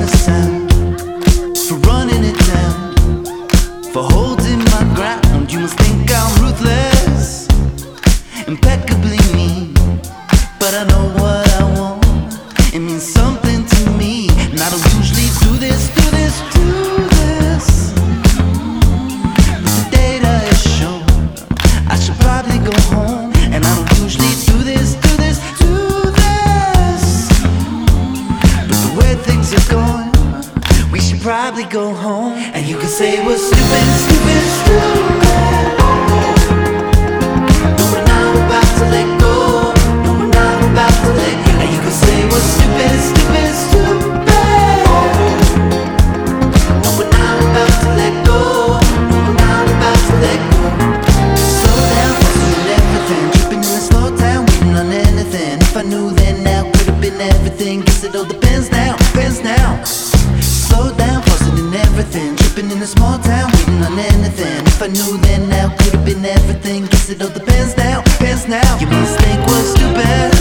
sound, for running it down, for holding my ground. You must think I'm ruthless, impeccably mean, but I know what I want. It means something to me, and I don't usually do this. But the data is shown I should probably go home, and I don't usually do this. But the way things are going, we should probably go home. And you can say we're stupid. No, we're not about to let go. No, we're not about to let go. And you can say we're stupid. No, we're not about to let go. No, we're not about to let go. Slow down, focusing everything, tripping in the slow down, waiting on anything. If I knew then, now could have been everything. Guess it all depends now. Slow down, pausing in everything, tripping in a small town, waiting on anything. If I knew then, now could have been everything. Guess it all depends now. You must think we're stupid.